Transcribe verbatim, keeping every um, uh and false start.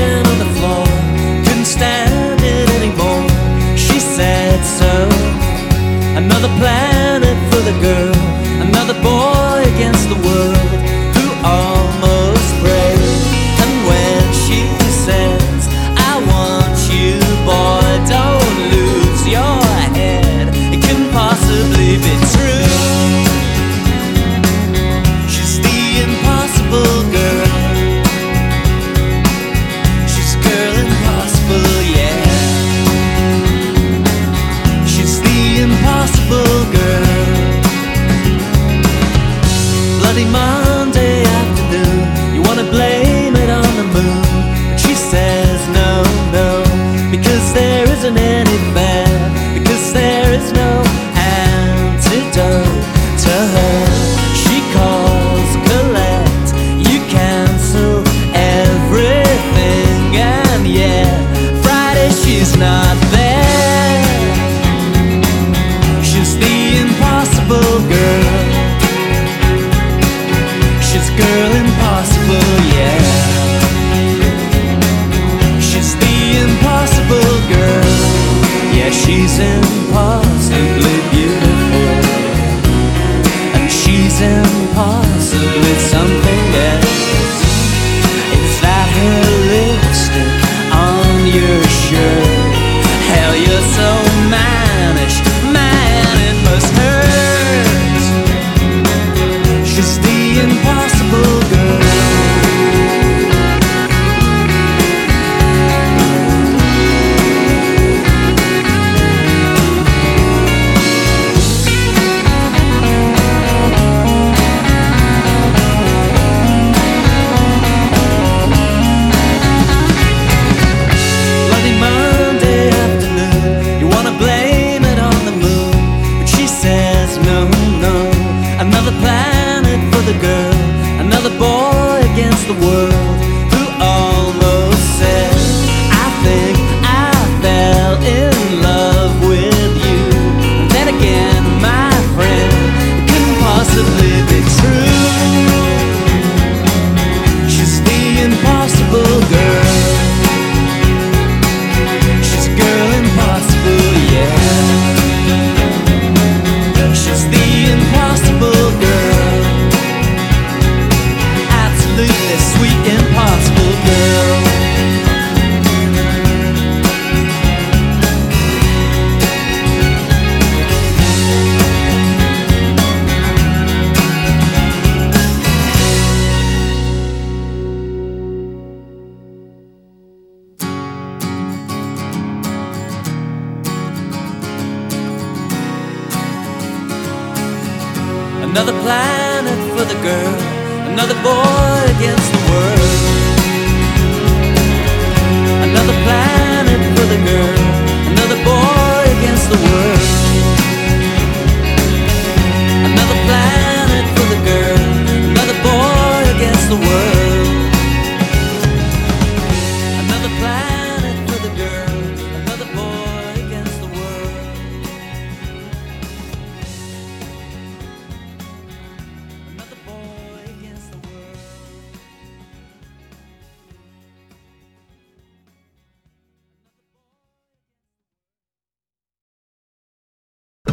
dancing on the floor, couldn't stand it anymore. She said so. Another planet for the girl, another boy against the world who almost prayed. And when she says, I want you, boy, don't lose your head, it couldn't possibly be true. She's the impossible girl. She's girl impossible, yeah. She's the impossible girl. Bloody Monday afternoon, you wanna blame it on the moon, but she says no, no, because there isn't any fair, because there is no antidote to her. She calls, collect, you cancel everything, and yeah, Friday she's not there. She's the impossible girl. She's girl impossible, yeah. She's the impossible girl. Yeah, she's impossibly beautiful, and she's impossibly something else. Is that her lipstick on your shirt? Hell, you're so mannish, man, it must hurt. She's the impossible girl. Bloody Monday afternoon, you wanna blame it on the moon, but she says no, no. Another planet for the girl, another boy against the world who almost said, I think I fell in love with you. And then again, my friend, it couldn't possibly be true. She's the impossible girl. She's girl impossible, yeah. She's the impossible girl. Absolutely sweet, impossible girl. Another planet for the girl, another boy against the world. Another planet for the girl, another boy against the world. Another planet for the girl, another boy against the world.